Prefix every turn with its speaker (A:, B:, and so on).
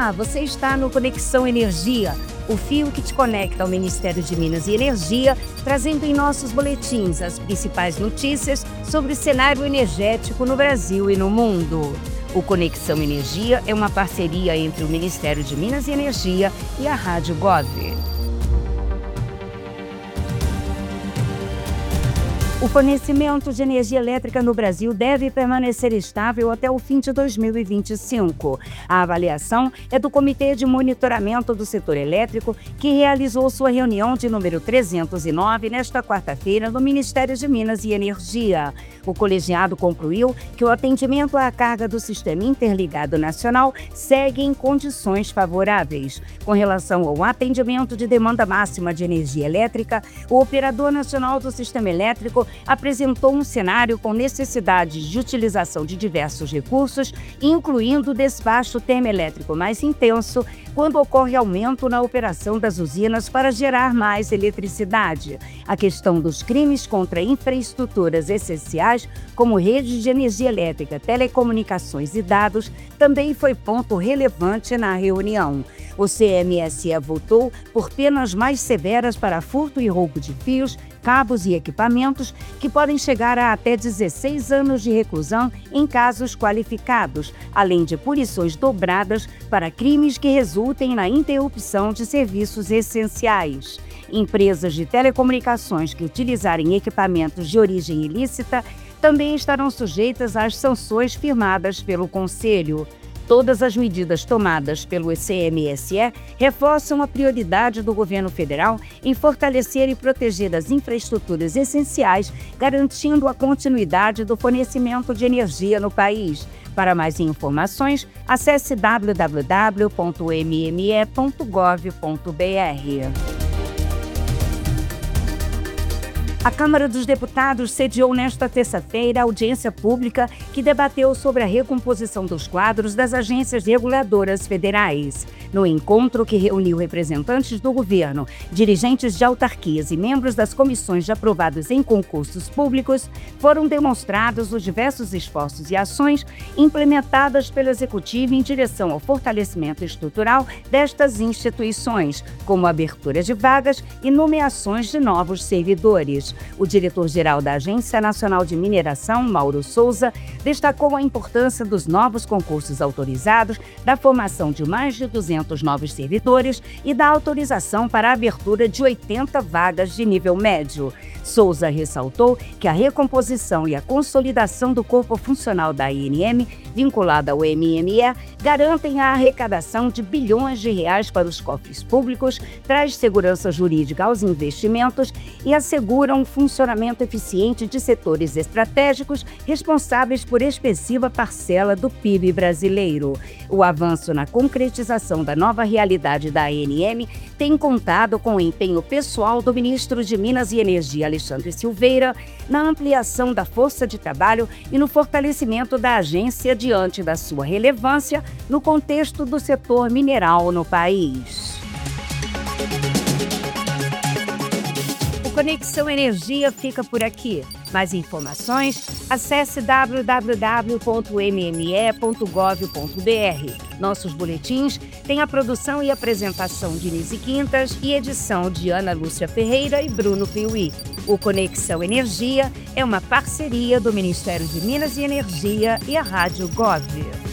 A: Olá, você está no Conexão Energia, o fio que te conecta ao Ministério de Minas e Energia, trazendo em nossos boletins as principais notícias sobre o cenário energético no Brasil e no mundo. O Conexão Energia é uma parceria entre o Ministério de Minas e Energia e a Rádio Gov. O fornecimento de energia elétrica no Brasil deve permanecer estável até o fim de 2025. A avaliação é do Comitê de Monitoramento do Setor Elétrico, que realizou sua reunião de número 309 nesta quarta-feira no Ministério de Minas e Energia. O colegiado concluiu que o atendimento à carga do Sistema Interligado Nacional segue em condições favoráveis. Com relação ao atendimento de demanda máxima de energia elétrica, o Operador Nacional do Sistema Elétrico apresentou um cenário com necessidade de utilização de diversos recursos, incluindo o despacho termoelétrico mais intenso, quando ocorre aumento na operação das usinas para gerar mais eletricidade. A questão dos crimes contra infraestruturas essenciais, como redes de energia elétrica, telecomunicações e dados, também foi ponto relevante na reunião. O CMSE votou por penas mais severas para furto e roubo de fios, cabos e equipamentos, que podem chegar a até 16 anos de reclusão em casos qualificados, além de punições dobradas para crimes que resultem na interrupção de serviços essenciais. Empresas de telecomunicações que utilizarem equipamentos de origem ilícita também estarão sujeitas às sanções firmadas pelo Conselho. Todas as medidas tomadas pelo CMSE reforçam a prioridade do governo federal em fortalecer e proteger as infraestruturas essenciais, garantindo a continuidade do fornecimento de energia no país. Para mais informações, acesse www.mme.gov.br. A Câmara dos Deputados sediou nesta terça-feira a audiência pública que debateu sobre a recomposição dos quadros das agências reguladoras federais. No encontro, que reuniu representantes do governo, dirigentes de autarquias e membros das comissões de aprovados em concursos públicos, foram demonstrados os diversos esforços e ações implementadas pelo Executivo em direção ao fortalecimento estrutural destas instituições, como abertura de vagas e nomeações de novos servidores. O diretor-geral da Agência Nacional de Mineração, Mauro Souza, destacou a importância dos novos concursos autorizados, da formação de mais de 200 novos servidores e da autorização para a abertura de 80 vagas de nível médio. Souza ressaltou que a recomposição e a consolidação do corpo funcional da ANM, vinculada ao MME, garantem a arrecadação de bilhões de reais para os cofres públicos, traz segurança jurídica aos investimentos e asseguram um funcionamento eficiente de setores estratégicos responsáveis por expressiva parcela do PIB brasileiro. O avanço na concretização da nova realidade da ANM tem contado com o empenho pessoal do ministro de Minas e Energia, Alexandre Silveira, na ampliação da força de trabalho e no fortalecimento da agência diante da sua relevância no contexto do setor mineral no país. O Conexão Energia fica por aqui. Mais informações, acesse www.mme.gov.br. Nossos boletins têm a produção e apresentação de Nise Quintas e edição de Ana Lúcia Ferreira e Bruno Piuí. O Conexão Energia é uma parceria do Ministério de Minas e Energia e a Rádio Gov.